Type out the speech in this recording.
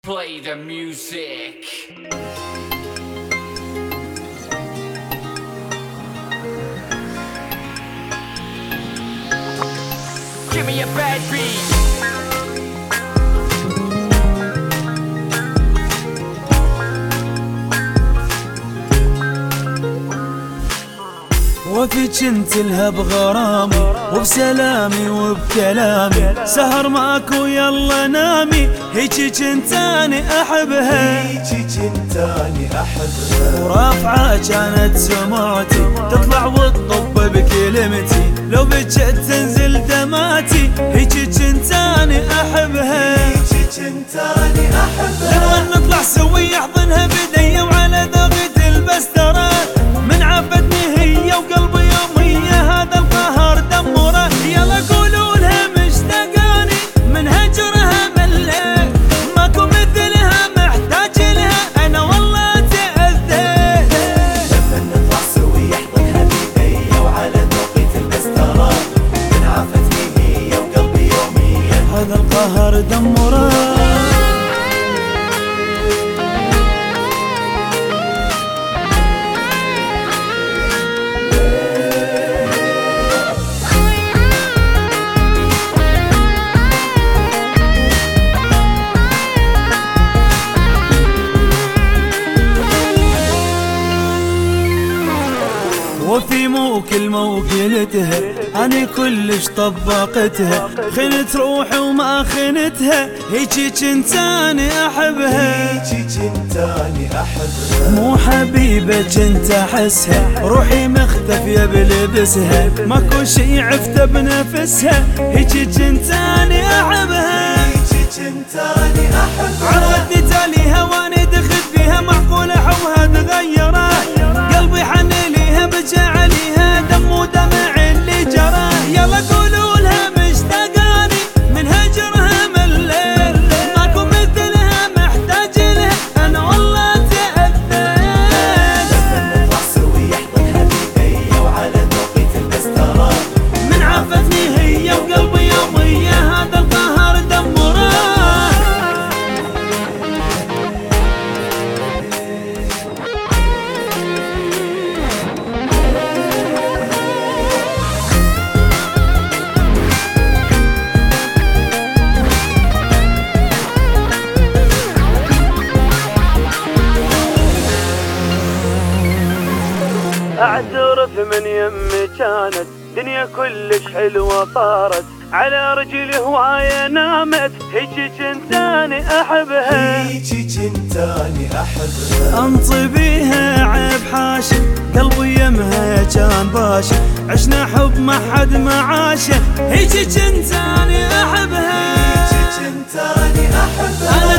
Play the music. Give me a bad beat. وفيك انت لها بغرامي وبسلامي وبكلامي، سهر ماكو يلا نامي، هيجيك انتاني احبها، هيجيك انتاني احبها، ورافعة كانت سمعتي تطلع وتطب بكلمتي، لو بجت تنزل دماتي، هيجيك انتاني احبها، هيجيك انتاني احبها، لما نطلع سوي احضنها بدي وعلى ذوقي تلبس ترى، من عفتني هي وقلبي يومية هذا القهر دمره، يلا قولوا لها مشتاقاني من هجرها مليت، ماكو مثلها محتاج لها انا والله تأذيت، لما نطلع سوي احضنها بيدي وعلى ذوقي تلبس ترى، من عفتني هي وقلبي يومية هذا القهر دمره. وفي موكل موكلتها أنا كلش طبقتها، خنت روحي وما خنتها، هيجيك انتاني أحبها، هيجيك انتاني احبها، مو حبيبك انت أحسها، روحي مختفية بلبسها، ماكو شي عفته بنفسها، هيجيك انتاني أحبها، هيجيك انتاني احبها، عرضت تاليها وانا دخلت فيها، معقولة حوها تغيره، قلبي حن ليها بجى عليها دم ودمع اللي جرى، يلا قولوا لها مشتاقاني من هجرها مليت، ماكو مثلها محتاج لها انا والله تأذيت، لما نطلع سوي احضنها بيدي وعلى ذوقي تلبس ترى، من عفتني هي وقلبي يومية هذا القهر دمره. اعترف من يمي كانت دنيا كلش حلوة صارت، على رجلي هواية نامت، هيجيك انتاني احبها، هيجيك انتاني احبها، انطي بيها عيب حاشا، قلبي يمها كان باشا، عشنا حب ما حد معاشه، هيجيك انتاني احبها، هيجيك انتاني احبها.